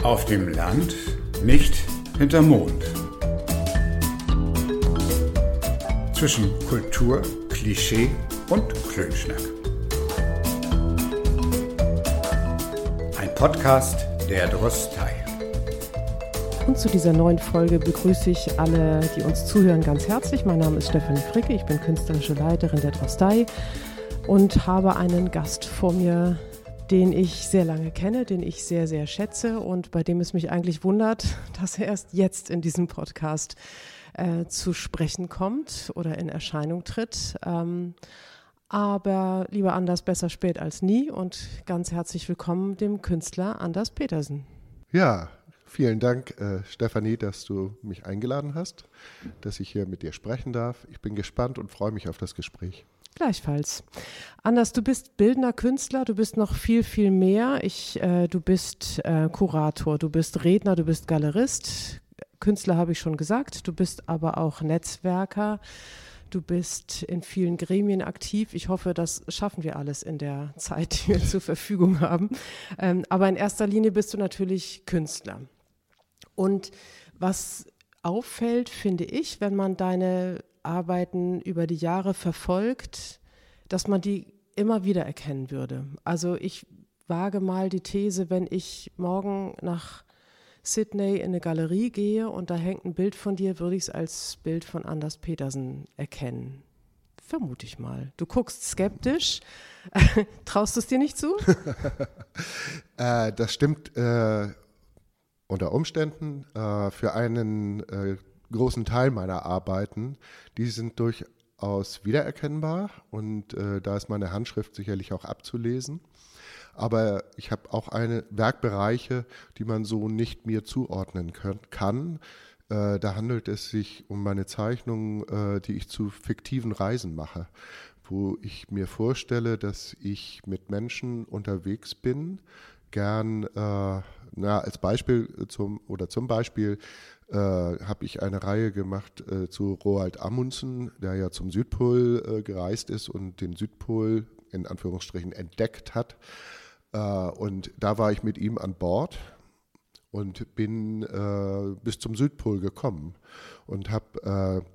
Auf dem Land, nicht hinterm Mond. Zwischen Kultur, Klischee und Klönschnack. Ein Podcast der Drostei. Und zu dieser neuen Folge begrüße ich alle, die uns zuhören, ganz herzlich. Mein Name ist Stefanie Fricke, ich bin künstlerische Leiterin der Drostei und habe einen Gast vor mir, den ich sehr lange kenne, den ich sehr, sehr schätze und bei dem es mich eigentlich wundert, dass er erst jetzt in diesem Podcast zu sprechen kommt oder in Erscheinung tritt. Aber lieber Anders, besser spät als nie und ganz herzlich willkommen dem Künstler Anders Petersen. Ja, vielen Dank, Stefanie, dass du mich eingeladen hast, dass ich hier mit dir sprechen darf. Ich bin gespannt und freue mich auf das Gespräch. Gleichfalls. Anders, du bist bildender Künstler, du bist noch viel, viel mehr. Du bist Kurator, du bist Redner, du bist Galerist. Künstler habe ich schon gesagt, du bist aber auch Netzwerker. Du bist in vielen Gremien aktiv. Ich hoffe, das schaffen wir alles in der Zeit, die wir zur Verfügung haben. Aber in erster Linie bist du natürlich Künstler. Und was auffällt, finde ich, wenn man deine Arbeiten über die Jahre verfolgt, dass man die immer wieder erkennen würde. Also ich wage mal die These, wenn ich morgen nach Sydney in eine Galerie gehe und da hängt ein Bild von dir, würde ich es als Bild von Anders Petersen erkennen. Vermute ich mal. Du guckst skeptisch. Traust du es dir nicht zu? Das stimmt unter Umständen für einen großen Teil meiner Arbeiten. Die sind durchaus wiedererkennbar und da ist meine Handschrift sicherlich auch abzulesen. Aber ich habe auch Werkbereiche, die man so nicht mir zuordnen kann. Da handelt es sich um meine Zeichnungen, die ich zu fiktiven Reisen mache, wo ich mir vorstelle, dass ich mit Menschen unterwegs bin, gern als Beispiel zum Beispiel habe ich eine Reihe gemacht zu Roald Amundsen, der ja zum Südpol gereist ist und den Südpol in Anführungsstrichen entdeckt hat. Und da war ich mit ihm an Bord und bin bis zum Südpol gekommen und habe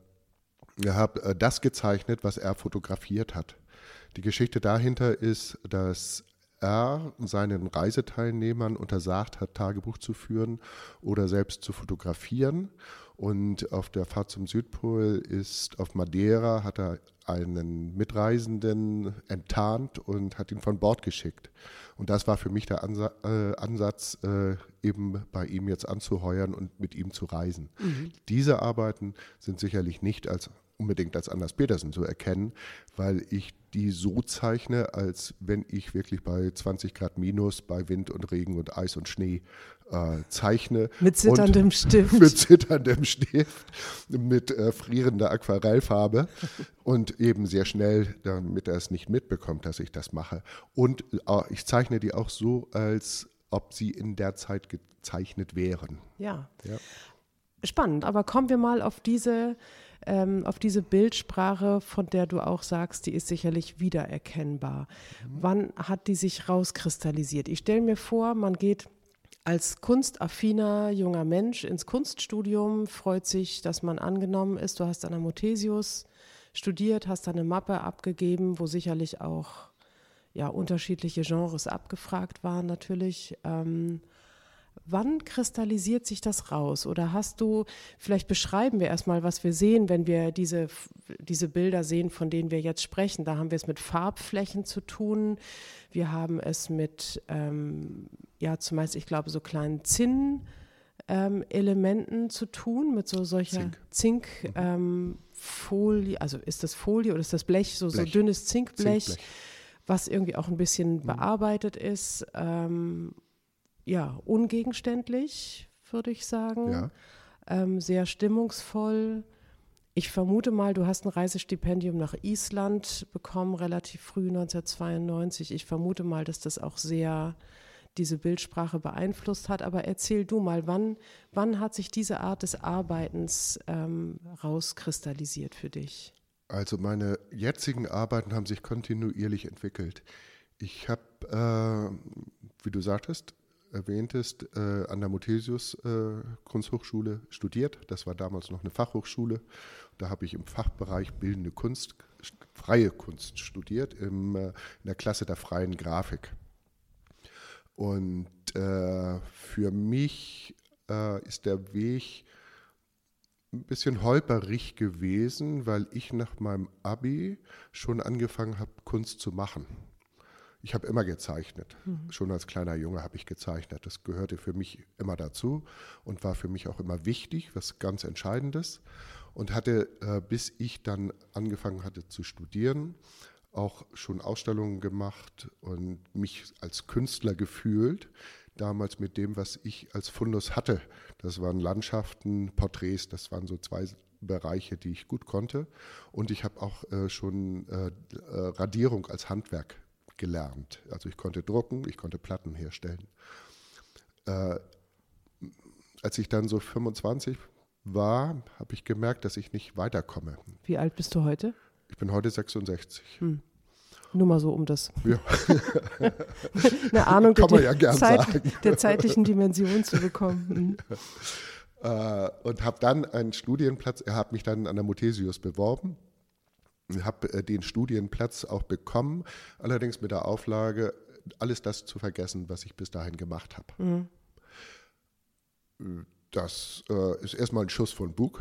das gezeichnet, was er fotografiert hat. Die Geschichte dahinter ist, dass er seinen Reiseteilnehmern untersagt hat, Tagebuch zu führen oder selbst zu fotografieren. Und auf der Fahrt zum Südpol auf Madeira, hat er einen Mitreisenden enttarnt und hat ihn von Bord geschickt. Und das war für mich der Ansatz, eben bei ihm jetzt anzuheuern und mit ihm zu reisen. Mhm. Diese Arbeiten sind sicherlich nicht unbedingt als Anders Petersen zu erkennen, weil ich die so zeichne, als wenn ich wirklich bei 20 Grad minus, bei Wind und Regen und Eis und Schnee zeichne. Mit zitterndem Stift. Mit zitterndem Stift, mit frierender Aquarellfarbe und eben sehr schnell, damit er es nicht mitbekommt, dass ich das mache. Und ich zeichne die auch so, als ob sie in der Zeit gezeichnet wären. Ja. Spannend, aber kommen wir mal auf diese Bildsprache, von der du auch sagst, die ist sicherlich wiedererkennbar. Wann hat die sich rauskristallisiert? Ich stelle mir vor, man geht als kunstaffiner junger Mensch ins Kunststudium, freut sich, dass man angenommen ist. Du hast an der Muthesius studiert, hast da eine Mappe abgegeben, wo sicherlich auch unterschiedliche Genres abgefragt waren natürlich. Wann kristallisiert sich das raus? Oder vielleicht beschreiben wir erstmal, was wir sehen, wenn wir diese Bilder sehen, von denen wir jetzt sprechen. Da haben wir es mit Farbflächen zu tun. Wir haben es mit, zumeist, ich glaube, so kleinen Zinn-Elementen zu tun, mit solcher Zinkfolie. Also ist das Folie oder ist das Blech, so dünnes Zinkblech, was irgendwie auch ein bisschen bearbeitet ist. Ungegenständlich, würde ich sagen. Ja. Sehr stimmungsvoll. Ich vermute mal, du hast ein Reisestipendium nach Island bekommen, relativ früh, 1992. Ich vermute mal, dass das auch sehr diese Bildsprache beeinflusst hat. Aber erzähl du mal, wann hat sich diese Art des Arbeitens rauskristallisiert für dich? Also meine jetzigen Arbeiten haben sich kontinuierlich entwickelt. Ich habe, wie du sagtest, erwähntest, an der Muthesius Kunsthochschule studiert. Das war damals noch eine Fachhochschule. Da habe ich im Fachbereich Bildende Kunst, freie Kunst studiert, in der Klasse der freien Grafik. Und für mich ist der Weg ein bisschen holperig gewesen, weil ich nach meinem Abi schon angefangen habe, Kunst zu machen. Ich habe immer gezeichnet. Schon als kleiner Junge habe ich gezeichnet. Das gehörte für mich immer dazu und war für mich auch immer wichtig, was ganz Entscheidendes. Und hatte, bis ich dann angefangen hatte zu studieren, auch schon Ausstellungen gemacht und mich als Künstler gefühlt. Damals mit dem, was ich als Fundus hatte. Das waren Landschaften, Porträts, das waren so 2 Bereiche, die ich gut konnte. Und ich habe auch schon Radierung als Handwerk gelernt. Also ich konnte drucken, ich konnte Platten herstellen. Als ich dann so 25 war, habe ich gemerkt, dass ich nicht weiterkomme. Wie alt bist du heute? Ich bin heute 66. Nur mal so, um das Ja. eine Ahnung der zeitlichen Dimension zu bekommen. Und habe dann einen Studienplatz, er hat mich dann an der Muthesius beworben, habe den Studienplatz auch bekommen, allerdings mit der Auflage, alles das zu vergessen, was ich bis dahin gemacht habe. Das ist erstmal ein Schuss von Bug,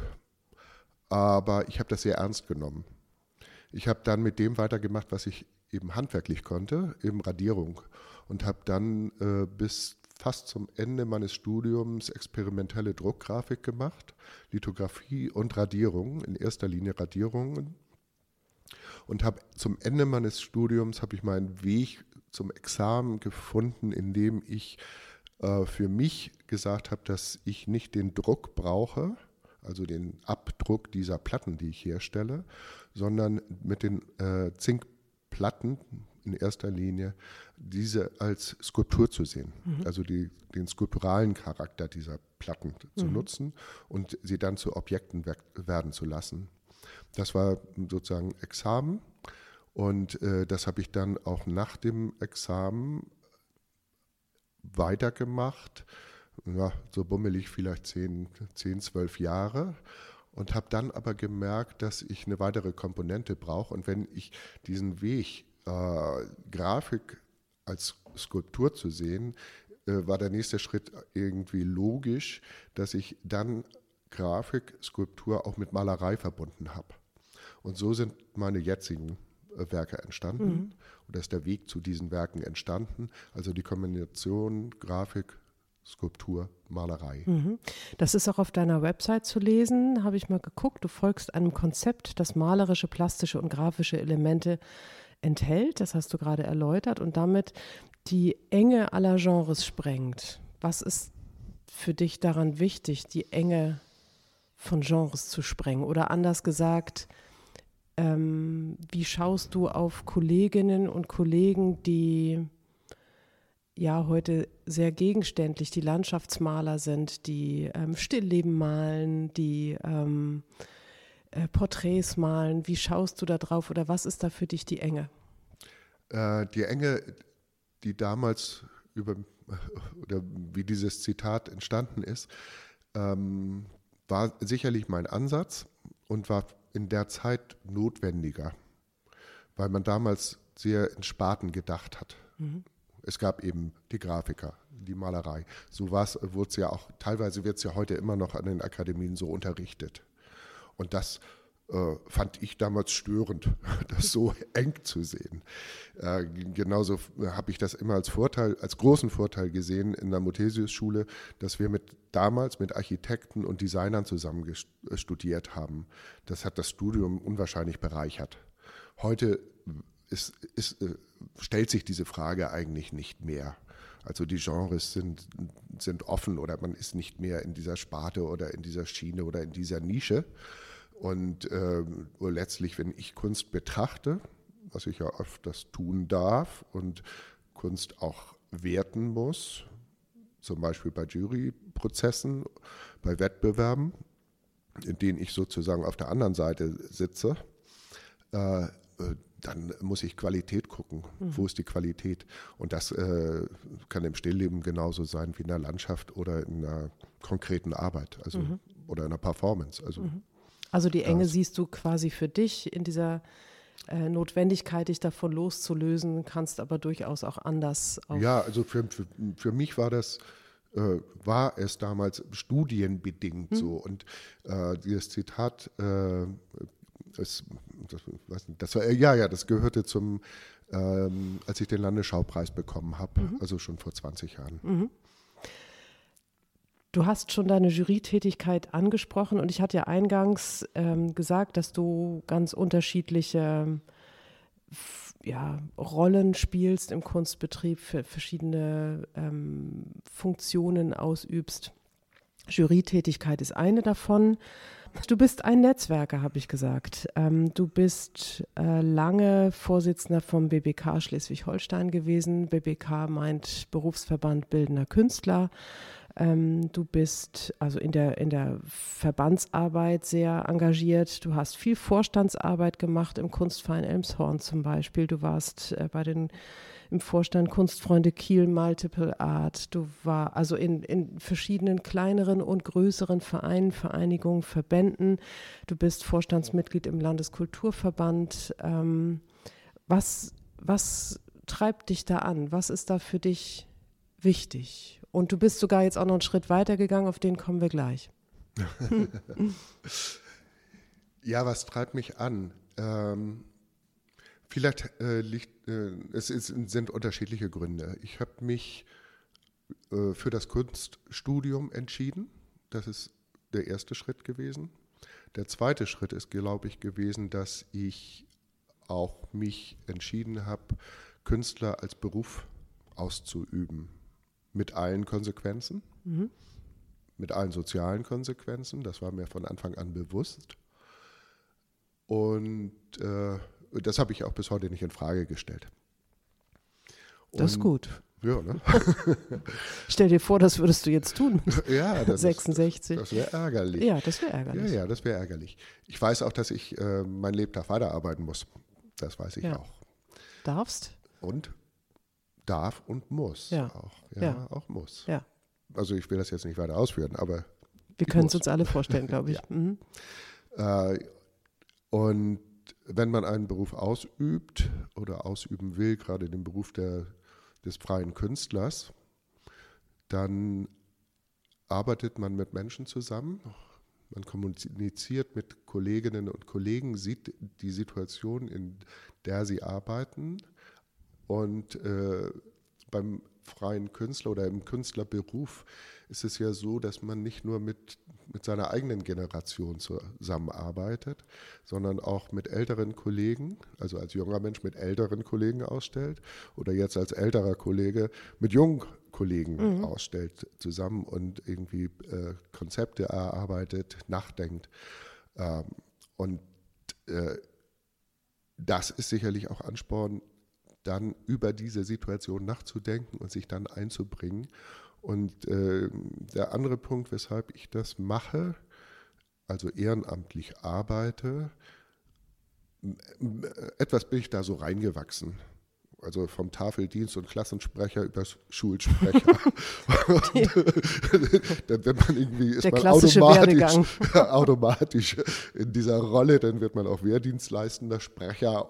aber ich habe das sehr ernst genommen. Ich habe dann mit dem weitergemacht, was ich eben handwerklich konnte, eben Radierung, und habe dann bis fast zum Ende meines Studiums experimentelle Druckgrafik gemacht, Lithografie und Radierung, in erster Linie Radierungen. Und habe zum Ende meines Studiums habe ich meinen Weg zum Examen gefunden, indem ich für mich gesagt habe, dass ich nicht den Druck brauche, also den Abdruck dieser Platten, die ich herstelle, sondern mit den Zinkplatten in erster Linie diese als Skulptur zu sehen, also den skulpturalen Charakter dieser Platten zu nutzen und sie dann zu Objekten werden zu lassen. Das war sozusagen Examen und das habe ich dann auch nach dem Examen weitergemacht, ja, so bummelig vielleicht 10, 12 Jahre, und habe dann aber gemerkt, dass ich eine weitere Komponente brauche. Und wenn ich diesen Weg, Grafik als Skulptur zu sehen, war der nächste Schritt irgendwie logisch, dass ich dann Grafik, Skulptur auch mit Malerei verbunden habe. Und so sind meine jetzigen Werke entstanden. Oder ist der Weg zu diesen Werken entstanden. Also die Kombination Grafik, Skulptur, Malerei. Das ist auch auf deiner Website zu lesen, habe ich mal geguckt. Du folgst einem Konzept, das malerische, plastische und grafische Elemente enthält. Das hast du gerade erläutert und damit die Enge aller Genres sprengt. Was ist für dich daran wichtig, die Enge von Genres zu sprengen? Oder anders gesagt, wie schaust du auf Kolleginnen und Kollegen, die ja heute sehr gegenständlich, die Landschaftsmaler sind, die Stillleben malen, die Porträts malen? Wie schaust du da drauf oder was ist da für dich die Enge? Die Enge, die damals oder wie dieses Zitat entstanden ist, war sicherlich mein Ansatz und war in der Zeit notwendiger, weil man damals sehr in Sparten gedacht hat. Es gab eben die Grafiker, die Malerei. So wurde es ja auch, teilweise wird es ja heute immer noch an den Akademien so unterrichtet. Und das fand ich damals störend, das so eng zu sehen. Genauso habe ich das immer als großen Vorteil gesehen in der Muthesius-Schule, dass wir damals mit Architekten und Designern zusammen studiert haben. Das hat das Studium unwahrscheinlich bereichert. Heute stellt sich diese Frage eigentlich nicht mehr. Also die Genres sind offen oder man ist nicht mehr in dieser Sparte oder in dieser Schiene oder in dieser Nische. Und letztlich, wenn ich Kunst betrachte, was ich ja oft das tun darf und Kunst auch werten muss, zum Beispiel bei Juryprozessen, bei Wettbewerben, in denen ich sozusagen auf der anderen Seite sitze, dann muss ich Qualität gucken. Wo ist die Qualität? Und das kann im Stillleben genauso sein wie in der Landschaft oder in einer konkreten Arbeit, also oder in einer Performance. Also die Enge siehst du quasi für dich in dieser Notwendigkeit, dich davon loszulösen, kannst aber durchaus auch anders auf. Ja, also für mich war es damals studienbedingt so. Und dieses Zitat, das gehörte zum, als ich den Landesschaupreis bekommen habe, also schon vor 20 Jahren. Du hast schon deine Jurytätigkeit angesprochen und ich hatte ja eingangs gesagt, dass du ganz unterschiedliche Rollen spielst im Kunstbetrieb, für verschiedene Funktionen ausübst. Jurytätigkeit ist eine davon. Du bist ein Netzwerker, habe ich gesagt. Du bist lange Vorsitzender vom BBK Schleswig-Holstein gewesen. BBK meint Berufsverband Bildender Künstler. Du bist also in der Verbandsarbeit sehr engagiert. Du hast viel Vorstandsarbeit gemacht im Kunstverein Elmshorn zum Beispiel. Du warst im Vorstand Kunstfreunde Kiel Multiple Art. Du warst also in verschiedenen kleineren und größeren Vereinen, Vereinigungen, Verbänden. Du bist Vorstandsmitglied im Landeskulturverband. Was treibt dich da an? Was ist da für dich wichtig? Und du bist sogar jetzt auch noch einen Schritt weiter gegangen, auf den kommen wir gleich. Ja, was treibt mich an? Vielleicht sind unterschiedliche Gründe. Ich habe mich für das Kunststudium entschieden. Das ist der erste Schritt gewesen. Der zweite Schritt ist, glaube ich, gewesen, dass ich auch mich entschieden habe, Künstler als Beruf auszuüben. Mit allen Konsequenzen, mit allen sozialen Konsequenzen. Das war mir von Anfang an bewusst. Und das habe ich auch bis heute nicht in Frage gestellt. Das ist gut. Ja, ne? Stell dir vor, das würdest du jetzt tun. Ja, 66. Das wäre ärgerlich. Ja, das wäre ärgerlich. Ja, das wäre ärgerlich. Ich weiß auch, dass ich mein Lebtag weiterarbeiten muss. Das weiß ich auch. Darfst? Und? Darf und muss auch. Auch muss. Ja. Also ich will das jetzt nicht weiter ausführen, aber wir können es uns alle vorstellen, glaube ich. Und wenn man einen Beruf ausübt oder ausüben will, gerade den Beruf des freien Künstlers, dann arbeitet man mit Menschen zusammen, man kommuniziert mit Kolleginnen und Kollegen, sieht die Situation, in der sie arbeiten. Und beim freien Künstler oder im Künstlerberuf ist es ja so, dass man nicht nur mit seiner eigenen Generation zusammenarbeitet, sondern auch mit älteren Kollegen, also als junger Mensch mit älteren Kollegen ausstellt oder jetzt als älterer Kollege mit jungen Kollegen ausstellt zusammen und irgendwie Konzepte erarbeitet, nachdenkt. Und das ist sicherlich auch Ansporn, dann über diese Situation nachzudenken und sich dann einzubringen. Und der andere Punkt, weshalb ich das mache, also ehrenamtlich arbeite, etwas bin ich da so reingewachsen. Also vom Tafeldienst und Klassensprecher über Schulsprecher. Dann wird man irgendwie, ist man automatisch in dieser Rolle, dann wird man auch wehrdienstleistender Sprecher.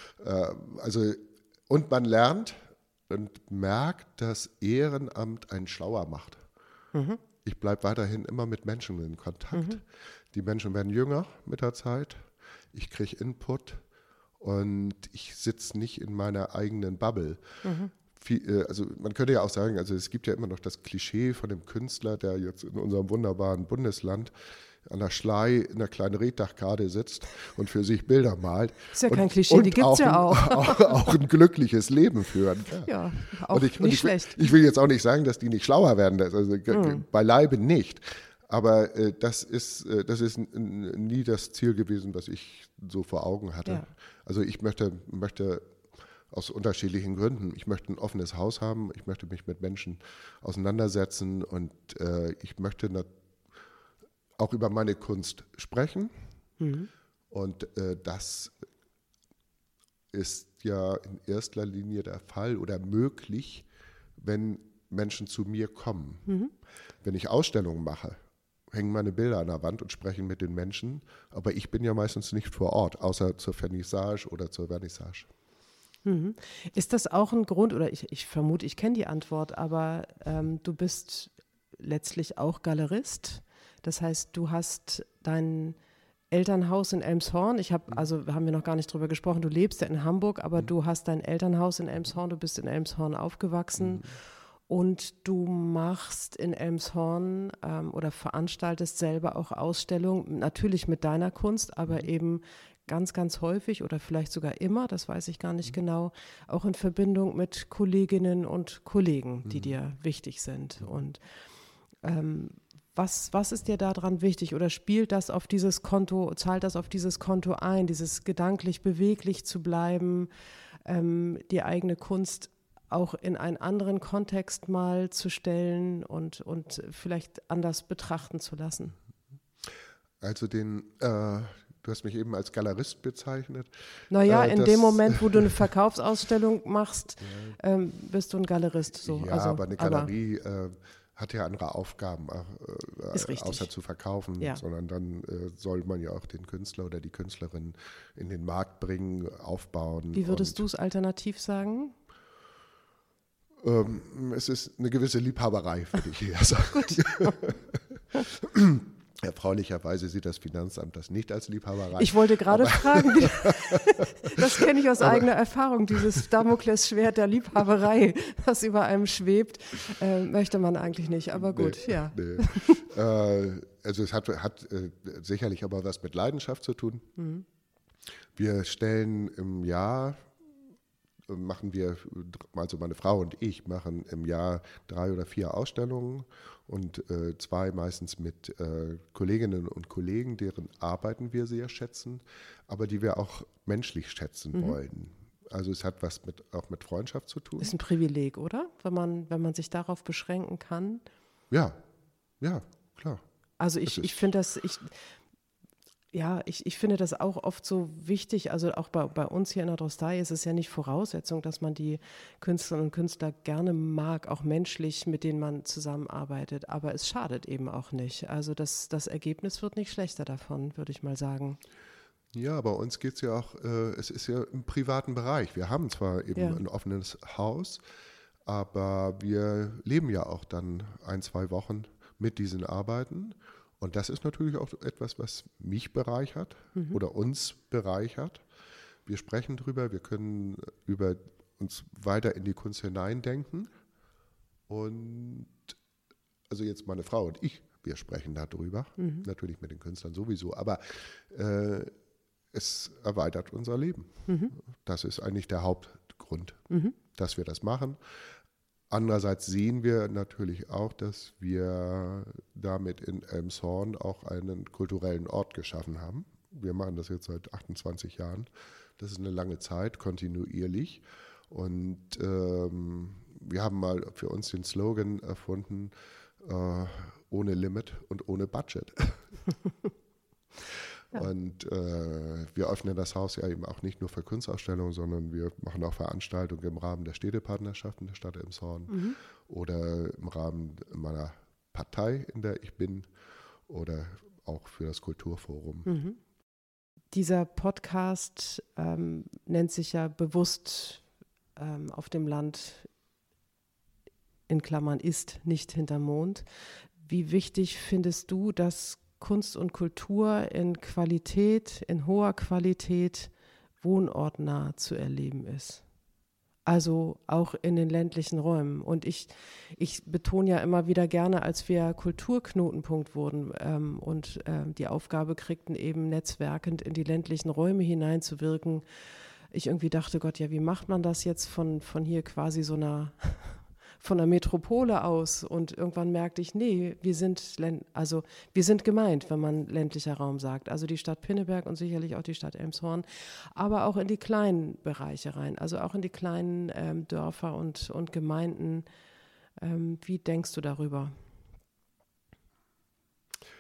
Und man lernt und merkt, dass Ehrenamt einen schlauer macht. Ich bleibe weiterhin immer mit Menschen in Kontakt. Die Menschen werden jünger mit der Zeit. Ich kriege Input und ich sitze nicht in meiner eigenen Bubble. Also man könnte ja auch sagen, also es gibt ja immer noch das Klischee von dem Künstler, der jetzt in unserem wunderbaren Bundesland an der Schlei in einer kleinen Reddachkade sitzt und für sich Bilder malt. Ist ja kein Klischee, die gibt es ja auch. Auch ein glückliches Leben führen. Ja, auch nicht schlecht. Ich will jetzt auch nicht sagen, dass die nicht schlauer werden, also beileibe nicht. Aber das ist nie das Ziel gewesen, was ich so vor Augen hatte. Ja. Also ich möchte aus unterschiedlichen Gründen, ich möchte ein offenes Haus haben, ich möchte mich mit Menschen auseinandersetzen und ich möchte auch über meine Kunst sprechen. Und das ist ja in erster Linie der Fall oder möglich, wenn Menschen zu mir kommen. Wenn ich Ausstellungen mache, hängen meine Bilder an der Wand und sprechen mit den Menschen, aber ich bin ja meistens nicht vor Ort, außer zur Vernissage oder zur Vernissage. Ist das auch ein Grund, oder ich vermute, ich kenne die Antwort, aber du bist letztlich auch Galerist. Das heißt, du hast dein Elternhaus in Elmshorn. Haben wir noch gar nicht drüber gesprochen, du lebst ja in Hamburg, aber du hast dein Elternhaus in Elmshorn, du bist in Elmshorn aufgewachsen. Und du machst in Elmshorn oder veranstaltest selber auch Ausstellungen, natürlich mit deiner Kunst, aber eben ganz, ganz häufig oder vielleicht sogar immer, das weiß ich gar nicht genau, auch in Verbindung mit Kolleginnen und Kollegen, die dir wichtig sind. Und was ist dir daran wichtig oder zahlt das auf dieses Konto ein, dieses gedanklich beweglich zu bleiben, die eigene Kunst auch in einen anderen Kontext mal zu stellen und vielleicht anders betrachten zu lassen? Also du hast mich eben als Galerist bezeichnet. Naja, in dem Moment, wo du eine Verkaufsausstellung machst, bist du ein Galerist. So. Ja, aber eine Galerie hat ja andere Aufgaben, außer zu verkaufen, sondern dann soll man ja auch den Künstler oder die Künstlerin in den Markt bringen, aufbauen. Wie würdest du es alternativ sagen? Es ist eine gewisse Liebhaberei, würde ich eher sagen. Erfreulicherweise sieht das Finanzamt das nicht als Liebhaberei. Ich wollte gerade fragen, das kenne ich aus eigener Erfahrung, dieses Damoklesschwert der Liebhaberei, das über einem schwebt, möchte man eigentlich nicht, aber gut, ja. Nee. Also es hat sicherlich aber was mit Leidenschaft zu tun. Wir stellen im Jahr, also meine Frau und ich machen im Jahr 3 oder 4 Ausstellungen und 2 meistens mit Kolleginnen und Kollegen, deren Arbeiten wir sehr schätzen, aber die wir auch menschlich schätzen wollen. Also es hat was auch mit Freundschaft zu tun. Ist ein Privileg, oder? Wenn man sich darauf beschränken kann. Ja, klar. Also ich finde das, ich finde das auch oft so wichtig, also auch bei uns hier in der Drostei ist es ja nicht Voraussetzung, dass man die Künstlerinnen und Künstler gerne mag, auch menschlich, mit denen man zusammenarbeitet, aber es schadet eben auch nicht. Also das Ergebnis wird nicht schlechter davon, würde ich mal sagen. Ja, bei uns geht es ja auch, es ist ja im privaten Bereich. Wir haben zwar eben ein offenes Haus, aber wir leben ja auch dann 1-2 Wochen mit diesen Arbeiten. Und das ist natürlich auch etwas, was mich bereichert oder uns bereichert. Wir sprechen drüber, wir können über uns weiter in die Kunst hineindenken. Und also jetzt meine Frau und ich, wir sprechen darüber, natürlich mit den Künstlern sowieso, aber es erweitert unser Leben. Das ist eigentlich der Hauptgrund, dass wir das machen. Andererseits sehen wir natürlich auch, dass wir damit in Elmshorn auch einen kulturellen Ort geschaffen haben. Wir machen das jetzt seit 28 Jahren. Das ist eine lange Zeit, kontinuierlich. Und wir haben mal für uns den Slogan erfunden, ohne Limit und ohne Budget. Ja. Und wir öffnen das Haus ja eben auch nicht nur für Kunstausstellungen, sondern wir machen auch Veranstaltungen im Rahmen der Städtepartnerschaften der Stadt Elmshorn oder im Rahmen meiner Partei, in der ich bin, oder auch für das Kulturforum. Dieser Podcast nennt sich ja bewusst auf dem Land, in Klammern ist nicht hinterm Mond. Wie wichtig findest du, dass Kunst und Kultur in hoher Qualität, wohnortnah zu erleben ist? Also auch in den ländlichen Räumen. Und ich betone ja immer wieder gerne, als wir Kulturknotenpunkt wurden und die Aufgabe kriegten, eben netzwerkend in die ländlichen Räume hineinzuwirken, ich irgendwie dachte, Gott, ja, wie macht man das jetzt von hier quasi von der Metropole aus, und irgendwann merkte ich, nee, wir sind gemeint, wenn man ländlicher Raum sagt. Also die Stadt Pinneberg und sicherlich auch die Stadt Elmshorn, aber auch in die kleinen Bereiche rein, also auch in die kleinen Dörfer und Gemeinden. Wie denkst du darüber?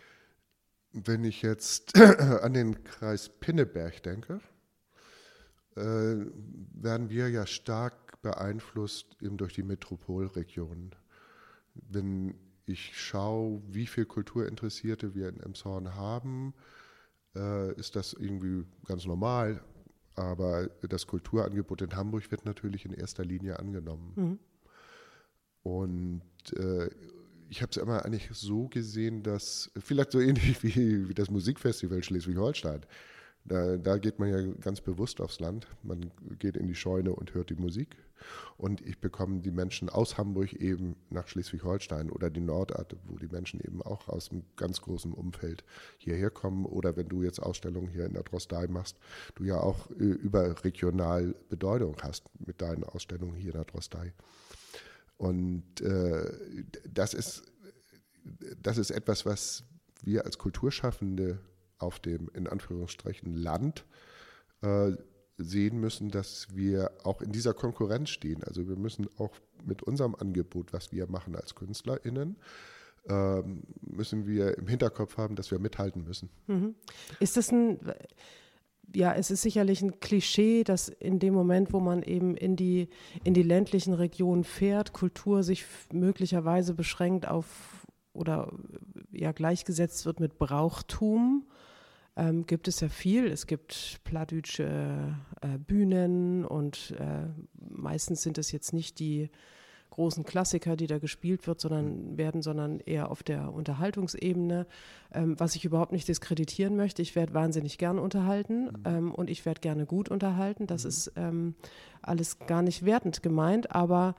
Wenn ich jetzt an den Kreis Pinneberg denke, werden wir ja stark beeinflusst eben durch die Metropolregion. Wenn ich schaue, wie viel Kulturinteressierte wir in Elmshorn haben, ist das irgendwie ganz normal. Aber das Kulturangebot in Hamburg wird natürlich in erster Linie angenommen. Mhm. Und ich habe es immer eigentlich so gesehen, dass vielleicht so ähnlich wie das Musikfestival Schleswig-Holstein, da geht man ja ganz bewusst aufs Land. Man geht in die Scheune und hört die Musik. Und ich bekomme die Menschen aus Hamburg eben nach Schleswig-Holstein oder die Nordart, wo die Menschen eben auch aus einem ganz großen Umfeld hierher kommen. Oder wenn du jetzt Ausstellungen hier in der Drostei machst, du ja auch überregional Bedeutung hast mit deinen Ausstellungen hier in der Drostei. Und das ist etwas, was wir als Kulturschaffende auf dem, in Anführungsstrichen, Land sehen müssen, dass wir auch in dieser Konkurrenz stehen. Also wir müssen auch mit unserem Angebot, was wir machen als KünstlerInnen, müssen wir im Hinterkopf haben, dass wir mithalten müssen. Mhm. Ist das es ist sicherlich ein Klischee, dass in dem Moment, wo man eben in die ländlichen Regionen fährt, Kultur sich möglicherweise beschränkt auf oder ja gleichgesetzt wird mit Brauchtum. Gibt es ja viel. Es gibt plattdeutsche Bühnen und meistens sind es jetzt nicht die großen Klassiker, die da gespielt sondern eher auf der Unterhaltungsebene, was ich überhaupt nicht diskreditieren möchte. Ich werde wahnsinnig gern unterhalten und ich werde gerne gut unterhalten. Das ist alles gar nicht wertend gemeint, aber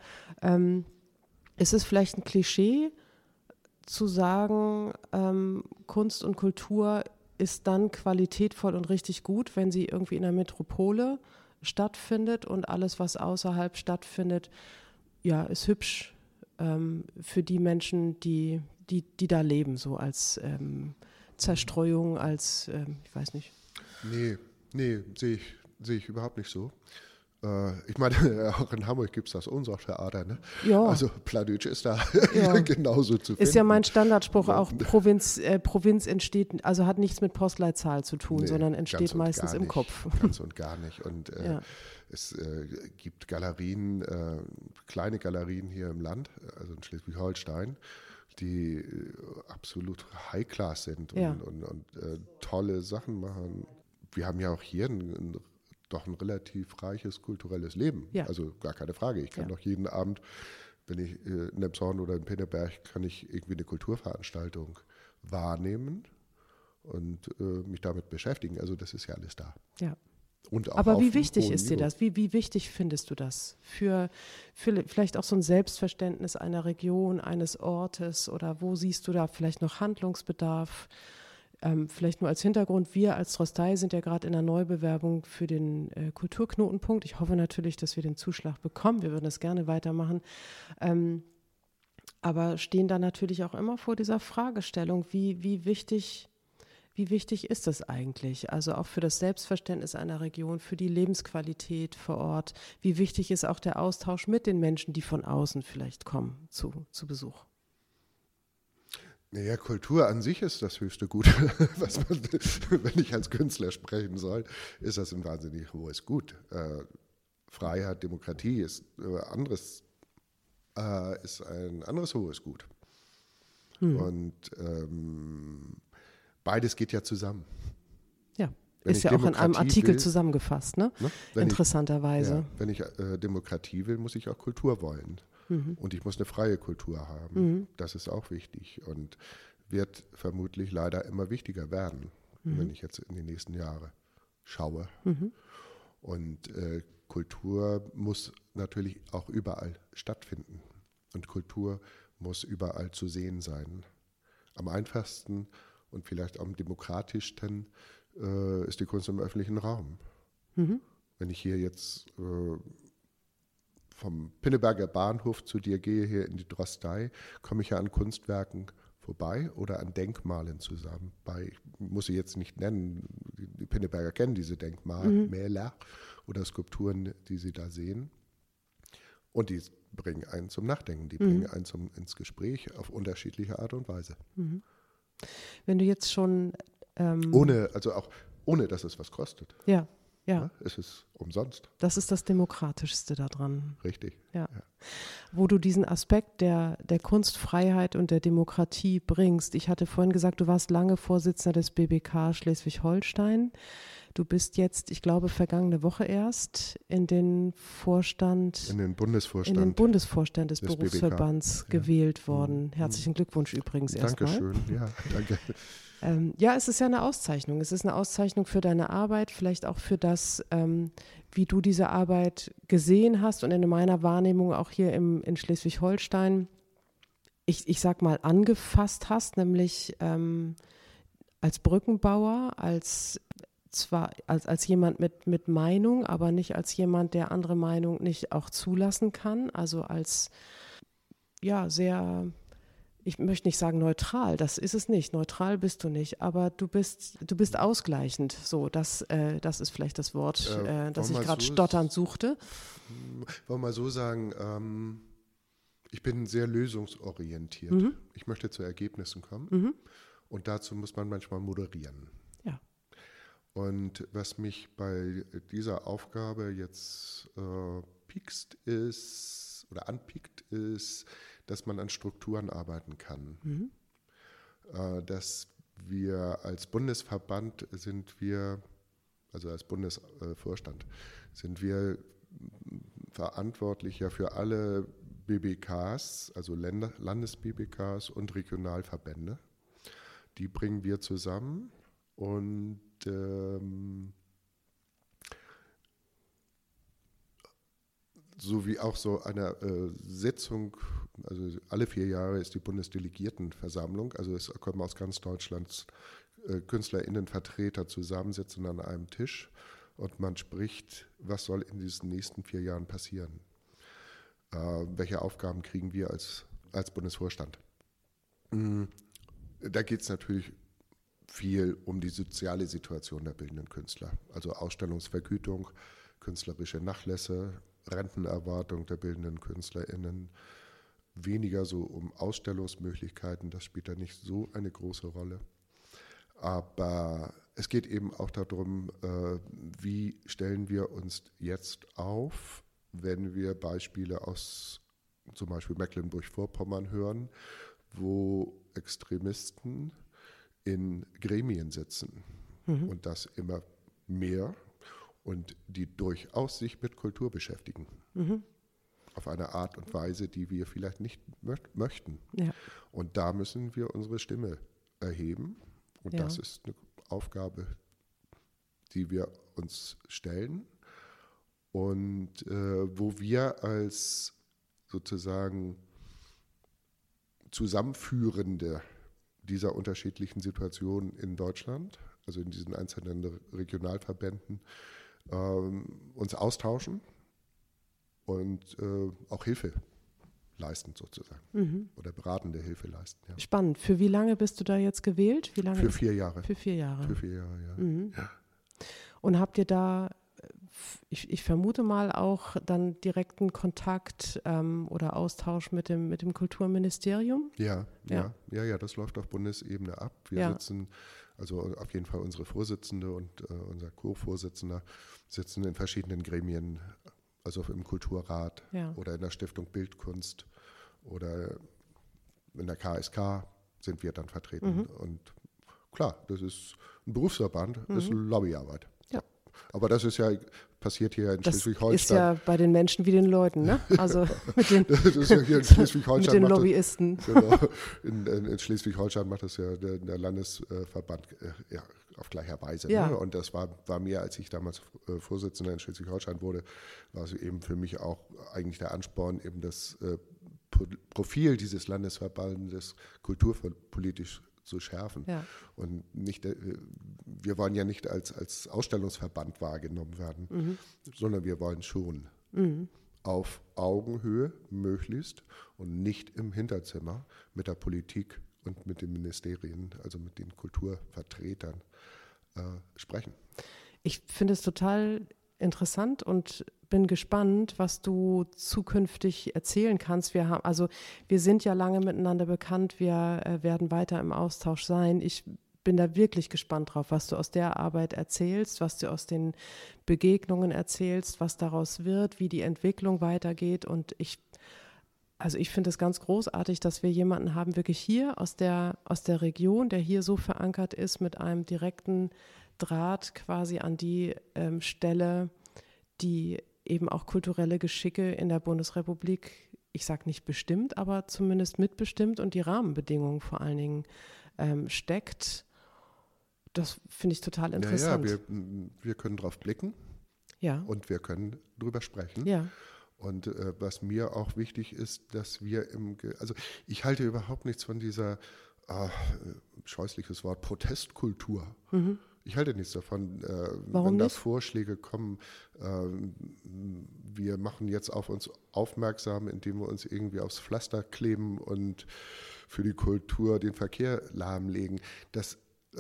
ist es vielleicht ein Klischee zu sagen, Kunst und Kultur ist dann qualitätvoll und richtig gut, wenn sie irgendwie in der Metropole stattfindet und alles, was außerhalb stattfindet, ja, ist hübsch für die Menschen, die da leben, so als Zerstreuung, als, ich weiß nicht. Nee, sehe ich überhaupt nicht so. Ich meine, auch in Hamburg gibt es das Unsorg-Theater, ne? Ja. Also Plattdeutsch ist da genauso zu finden. Ist ja mein Standardspruch auch, Provinz entsteht, also hat nichts mit Postleitzahl zu tun, sondern entsteht meistens im Kopf. Ganz und gar nicht. Und es gibt Galerien, kleine Galerien hier im Land, also in Schleswig-Holstein, die absolut High-Class sind und tolle Sachen machen. Wir haben ja auch hier doch ein relativ reiches kulturelles Leben. Ja. Also gar keine Frage. Ich kann doch jeden Abend, wenn ich in Elmshorn oder in Pinneberg, kann ich irgendwie eine Kulturveranstaltung wahrnehmen und mich damit beschäftigen. Also das ist ja alles da. Ja. Und auch aber wie wichtig ist dir das? Wie wichtig findest du das? Für vielleicht auch so ein Selbstverständnis einer Region, eines Ortes oder wo siehst du da vielleicht noch Handlungsbedarf? Vielleicht nur als Hintergrund, wir als Drostei sind ja gerade in der Neubewerbung für den Kulturknotenpunkt. Ich hoffe natürlich, dass wir den Zuschlag bekommen. Wir würden das gerne weitermachen. Aber stehen da natürlich auch immer vor dieser Fragestellung, wie wichtig ist das eigentlich? Also auch für das Selbstverständnis einer Region, für die Lebensqualität vor Ort. Wie wichtig ist auch der Austausch mit den Menschen, die von außen vielleicht kommen zu Besuch? Naja, Kultur an sich ist das höchste Gut, wenn ich als Künstler sprechen soll, ist das ein wahnsinnig hohes Gut. Freiheit, Demokratie ist ein anderes hohes Gut. Und beides geht ja zusammen. Ja, ist ja auch in einem Artikel zusammengefasst, ne? Interessanterweise. Wenn ich Demokratie will, muss ich auch Kultur wollen. Und ich muss eine freie Kultur haben. Das ist auch wichtig und wird vermutlich leider immer wichtiger werden, wenn ich jetzt in die nächsten Jahre schaue. Und Kultur muss natürlich auch überall stattfinden. Und Kultur muss überall zu sehen sein. Am einfachsten und vielleicht am demokratischsten ist die Kunst im öffentlichen Raum. Wenn ich hier jetzt vom Pinneberger Bahnhof zu dir gehe, hier in die Drostei, komme ich ja an Kunstwerken vorbei oder an Denkmalen zusammen. Ich muss sie jetzt nicht nennen, die Pinneberger kennen diese Denkmäler oder Skulpturen, die sie da sehen. Und die bringen einen zum Nachdenken, die bringen einen ins Gespräch auf unterschiedliche Art und Weise. Wenn du jetzt schon... ohne, dass es was kostet. Ja. Ja. Ne? Es ist umsonst. Das ist das Demokratischste daran. Richtig. Ja. Wo du diesen Aspekt der Kunstfreiheit und der Demokratie bringst. Ich hatte vorhin gesagt, du warst lange Vorsitzender des BBK Schleswig-Holstein. Du bist jetzt, ich glaube, vergangene Woche erst in den Bundesvorstand des Berufsverbands BBK. gewählt worden. Herzlichen Glückwunsch übrigens erstmal. Dankeschön, ja, danke. Ja, es ist ja eine Auszeichnung. Es ist eine Auszeichnung für deine Arbeit, vielleicht auch für das, wie du diese Arbeit gesehen hast und in meiner Wahrnehmung auch hier in Schleswig-Holstein, ich sag mal, angefasst hast, nämlich als Brückenbauer, als jemand mit Meinung, aber nicht als jemand, der andere Meinung nicht auch zulassen kann, also als, ja, sehr, ich möchte nicht sagen neutral, das ist es nicht, neutral bist du nicht, aber du bist ausgleichend, so, das ist vielleicht das Wort, das ich gerade stotternd suchte. Wollen wir mal so sagen, ich bin sehr lösungsorientiert. Ich möchte zu Ergebnissen kommen und dazu muss man manchmal moderieren. Ja. Und was mich bei dieser Aufgabe jetzt anpiekt, ist, dass man an Strukturen arbeiten kann. Dass wir als Bundesverband also als Bundesvorstand, sind wir verantwortlich ja für alle BBKs, also Landes-BBKs und Regionalverbände. Die bringen wir zusammen und so wie auch so eine Sitzung, also alle 4 Jahre ist die Bundesdelegiertenversammlung, also es kommen aus ganz Deutschland KünstlerInnenvertreter zusammensitzen an einem Tisch und man spricht, was soll in diesen nächsten 4 Jahren passieren? Welche Aufgaben kriegen wir als Bundesvorstand? Da geht es natürlich viel um die soziale Situation der bildenden Künstler, also Ausstellungsvergütung, künstlerische Nachlässe, Rentenerwartung der bildenden KünstlerInnen, weniger so um Ausstellungsmöglichkeiten, das spielt da nicht so eine große Rolle. Aber es geht eben auch darum, wie stellen wir uns jetzt auf, wenn wir Beispiele aus zum Beispiel Mecklenburg-Vorpommern hören, wo Extremisten in Gremien sitzen und das immer mehr und die durchaus sich mit Kultur beschäftigen. Auf eine Art und Weise, die wir vielleicht nicht möchten. Ja. Und da müssen wir unsere Stimme erheben und das ist eine Aufgabe, die wir uns stellen und wo wir als sozusagen Zusammenführende dieser unterschiedlichen Situationen in Deutschland, also in diesen einzelnen Regionalverbänden, uns austauschen und auch Hilfe leisten sozusagen oder beratende Hilfe leisten. Ja. Spannend. Für wie lange bist du da jetzt gewählt? Wie lange Für 4 Jahre. Für 4 Jahre. Für 4 Jahre, ja. Ja. Und habt ihr da, ich vermute mal, auch dann direkten Kontakt oder Austausch mit dem Kulturministerium? Ja, das läuft auf Bundesebene ab. Wir sitzen, also auf jeden Fall unsere Vorsitzende und unser Co-Vorsitzender sitzen in verschiedenen Gremien, also im Kulturrat oder in der Stiftung Bildkunst oder in der KSK sind wir dann vertreten. Und klar, das ist ein Berufsverband, das ist Lobbyarbeit. Ja. Aber das ist ja passiert hier in Schleswig-Holstein. Das ist ja bei den Menschen wie den Leuten, ne? Also mit den, das ist ja hier in Schleswig-Holstein mit den Lobbyisten. Genau. In Schleswig-Holstein macht das ja der Landesverband auf gleicher Weise. Ja. Ne? Und das war mir, als ich damals Vorsitzender in Schleswig-Holstein wurde, war es eben für mich auch eigentlich der Ansporn, eben das Profil dieses Landesverbandes kulturpolitisch zu schärfen. Ja. Und nicht, wir wollen ja nicht als Ausstellungsverband wahrgenommen werden, sondern wir wollen schon auf Augenhöhe möglichst und nicht im Hinterzimmer mit der Politik und mit den Ministerien, also mit den Kulturvertretern sprechen. Ich finde es total interessant und bin gespannt, was du zukünftig erzählen kannst. Wir sind ja lange miteinander bekannt, wir werden weiter im Austausch sein. Ich bin da wirklich gespannt drauf, was du aus der Arbeit erzählst, was du aus den Begegnungen erzählst, was daraus wird, wie die Entwicklung weitergeht. Und ich finde es ganz großartig, dass wir jemanden haben, wirklich hier aus der Region, der hier so verankert ist, mit einem direkten Draht quasi an die Stelle, die eben auch kulturelle Geschicke in der Bundesrepublik, ich sage nicht bestimmt, aber zumindest mitbestimmt und die Rahmenbedingungen vor allen Dingen steckt. Das finde ich total interessant. Ja, wir können drauf blicken und wir können drüber sprechen. Ja. Und was mir auch wichtig ist, dass wir also ich halte überhaupt nichts von dieser, scheußliches Wort, Protestkultur. Mhm. Ich halte nichts davon, wenn da Vorschläge kommen, wir machen jetzt auf uns aufmerksam, indem wir uns irgendwie aufs Pflaster kleben und für die Kultur den Verkehr lahmlegen. Das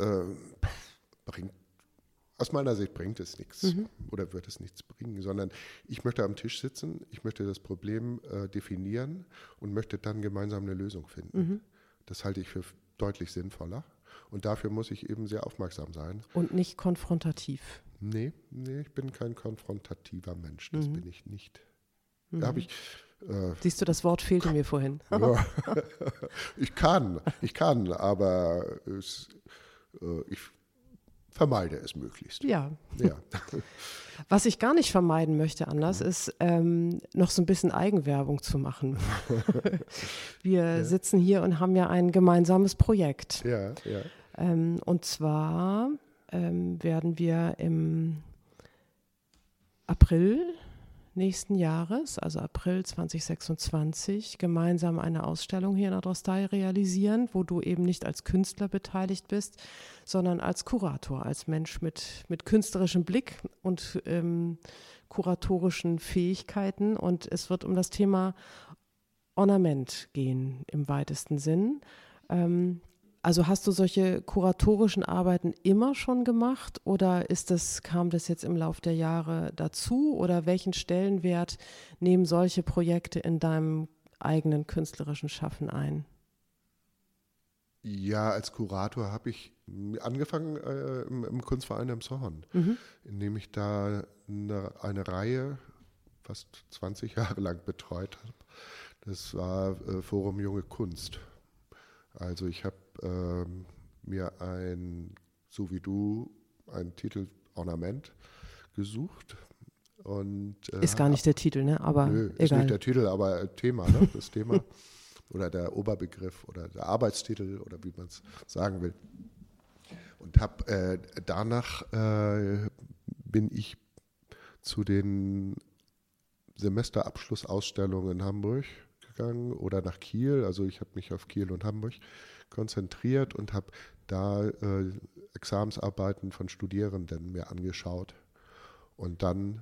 aus meiner Sicht bringt es nichts oder wird es nichts bringen, sondern ich möchte am Tisch sitzen, ich möchte das Problem definieren und möchte dann gemeinsam eine Lösung finden. Mhm. Das halte ich für deutlich sinnvoller. Und dafür muss ich eben sehr aufmerksam sein. Und nicht konfrontativ. Nee, ich bin kein konfrontativer Mensch, das bin ich nicht. Da Siehst du, das Wort fehlte mir vorhin. Ja, ich kann, aber ich vermeide es möglichst. Ja. Was ich gar nicht vermeiden möchte, Anders, ist noch so ein bisschen Eigenwerbung zu machen. Wir sitzen hier und haben ja ein gemeinsames Projekt. Ja. Und zwar werden wir im April nächsten Jahres, also April 2026, gemeinsam eine Ausstellung hier in der Drostei realisieren, wo du eben nicht als Künstler beteiligt bist, sondern als Kurator, als Mensch mit künstlerischem Blick und kuratorischen Fähigkeiten. Und es wird um das Thema Ornament gehen im weitesten Sinn. Also hast du solche kuratorischen Arbeiten immer schon gemacht oder kam das jetzt im Laufe der Jahre dazu oder welchen Stellenwert nehmen solche Projekte in deinem eigenen künstlerischen Schaffen ein? Ja, als Kurator habe ich angefangen im Kunstverein Emshorn, indem ich da eine Reihe fast 20 Jahre lang betreut habe. Das war Forum Junge Kunst. Also ich habe mir so wie du, einen Titel Ornament gesucht. Und, ist gar nicht der Titel, ne? Aber nö, egal. Ist nicht der Titel, aber Thema, ne? Das Thema oder der Oberbegriff oder der Arbeitstitel oder wie man es sagen will. Und habe danach bin ich zu den Semesterabschlussausstellungen in Hamburg gegangen oder nach Kiel. Also ich habe mich auf Kiel und Hamburg konzentriert und habe da Examensarbeiten von Studierenden mir angeschaut und dann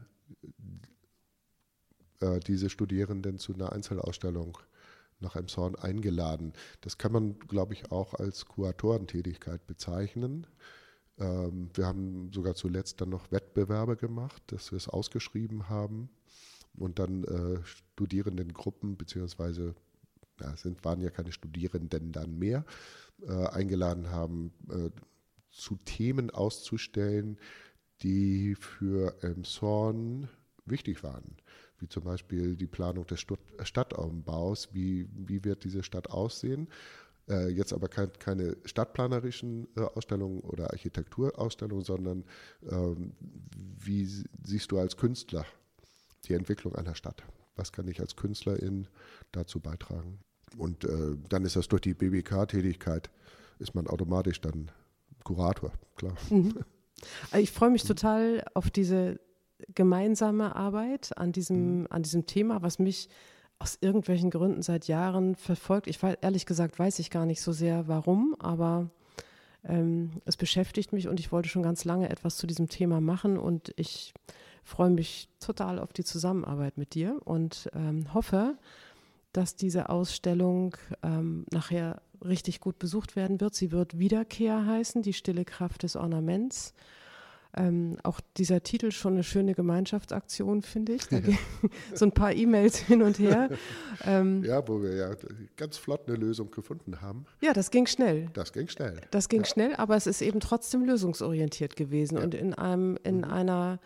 diese Studierenden zu einer Einzelausstellung nach Emshorn eingeladen. Das kann man, glaube ich, auch als Kuratorentätigkeit bezeichnen. Wir haben sogar zuletzt dann noch Wettbewerbe gemacht, dass wir es ausgeschrieben haben und dann Studierendengruppen beziehungsweise waren ja keine Studierenden dann mehr, eingeladen haben, zu Themen auszustellen, die für Emshorn wichtig waren, wie zum Beispiel die Planung des Stadtaumbaus, wie wird diese Stadt aussehen. Jetzt aber keine stadtplanerischen Ausstellungen oder Architekturausstellungen, sondern wie siehst du als Künstler die Entwicklung einer Stadt? Was kann ich als Künstlerin dazu beitragen? Und dann ist das durch die BBK-Tätigkeit, ist man automatisch dann Kurator, klar. Ich freue mich total auf diese gemeinsame Arbeit an diesem Thema, was mich aus irgendwelchen Gründen seit Jahren verfolgt. Ehrlich gesagt weiß ich gar nicht so sehr, warum, aber es beschäftigt mich und ich wollte schon ganz lange etwas zu diesem Thema machen und ich freue mich total auf die Zusammenarbeit mit dir und hoffe, dass diese Ausstellung nachher richtig gut besucht werden wird. Sie wird Wiederkehr heißen, die stille Kraft des Ornaments. Auch dieser Titel schon eine schöne Gemeinschaftsaktion, finde ich. Da gehen so ein paar E-Mails hin und her. Ja, wo wir ja ganz flott eine Lösung gefunden haben. Ja, das ging schnell. Das ging schnell. Das ging schnell, aber es ist eben trotzdem lösungsorientiert gewesen und in einer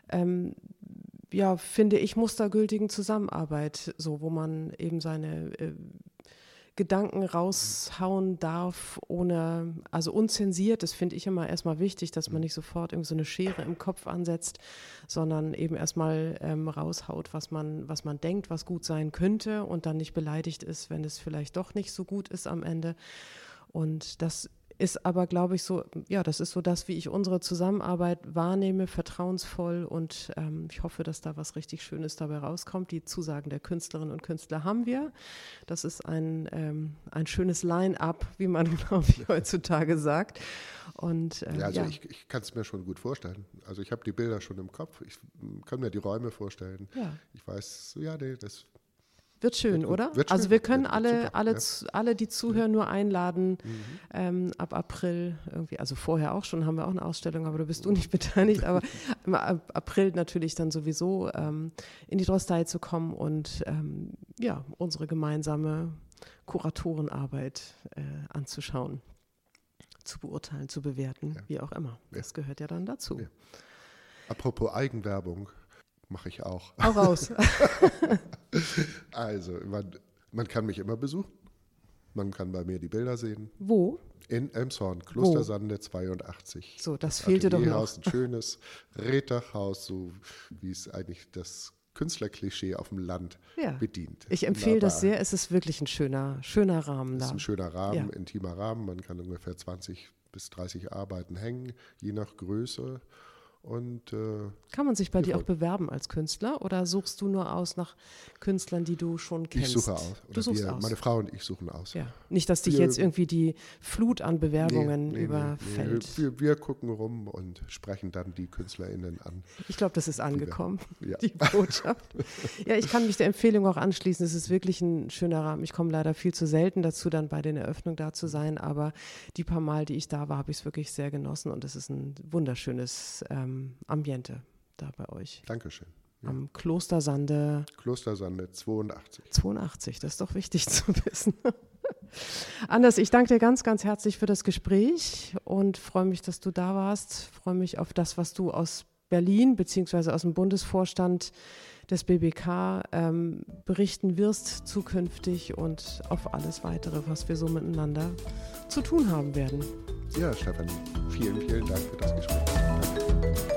ja, finde ich, mustergültigen Zusammenarbeit, so wo man eben seine Gedanken raushauen darf, also unzensiert. Das finde ich immer erstmal wichtig, dass man nicht sofort irgendwie so eine Schere im Kopf ansetzt, sondern eben erstmal raushaut, was man denkt, was gut sein könnte und dann nicht beleidigt ist, wenn es vielleicht doch nicht so gut ist am Ende. Und das ist aber, glaube ich, so, ja, das ist so das, wie ich unsere Zusammenarbeit wahrnehme, vertrauensvoll und ich hoffe, dass da was richtig Schönes dabei rauskommt. Die Zusagen der Künstlerinnen und Künstler haben wir. Das ist ein schönes Line-up, wie man, glaube ich, heutzutage sagt. Und, ich kann es mir schon gut vorstellen. Also ich habe die Bilder schon im Kopf, ich kann mir die Räume vorstellen. Ja. Ich weiß, das wird schön, oder? Also wir können alle, die zuhören, nur einladen ab April irgendwie, also vorher auch schon, haben wir auch eine Ausstellung, aber da bist du nicht beteiligt, aber im April natürlich dann sowieso in die Drostei zu kommen und unsere gemeinsame Kuratorenarbeit anzuschauen, zu beurteilen, zu bewerten, wie auch immer. Das gehört ja dann dazu. Ja. Apropos Eigenwerbung. Mache ich auch. Hau raus. Also, man kann mich immer besuchen. Man kann bei mir die Bilder sehen. Wo? In Elmshorn, Klostersande 82. So, das fehlte doch noch. Ein schönes Reddachhaus, so wie es eigentlich das Künstlerklischee auf dem Land bedient. Ich empfehle das sehr. Es ist wirklich ein schöner Rahmen da. Es ist ein schöner Rahmen, intimer Rahmen. Man kann ungefähr 20 bis 30 Arbeiten hängen, je nach Größe. Und, kann man sich bei dir auch bewerben als Künstler oder suchst du nur aus nach Künstlern, die du schon kennst? Ich suche aus. Du suchst aus. Meine Frau und ich suchen aus. Ja. Nicht, dass dich jetzt irgendwie die Flut an Bewerbungen überfällt. Nee. Wir gucken rum und sprechen dann die KünstlerInnen an. Ich glaube, das ist angekommen, die Botschaft. Ja, ich kann mich der Empfehlung auch anschließen. Es ist wirklich ein schöner Rahmen. Ich komme leider viel zu selten dazu, dann bei den Eröffnungen da zu sein, aber die paar Mal, die ich da war, habe ich es wirklich sehr genossen und es ist ein wunderschönes Ambiente da bei euch. Dankeschön. Ja. Am Klostersande. Klostersande 82. 82, das ist doch wichtig zu wissen. Anders, ich danke dir ganz, ganz herzlich für das Gespräch und freue mich, dass du da warst. Freue mich auf das, was du aus Berlin bzw. aus dem Bundesvorstand des BBK berichten wirst zukünftig und auf alles Weitere, was wir so miteinander zu tun haben werden. Ja, Stefanie, vielen, vielen Dank für das Gespräch. Danke.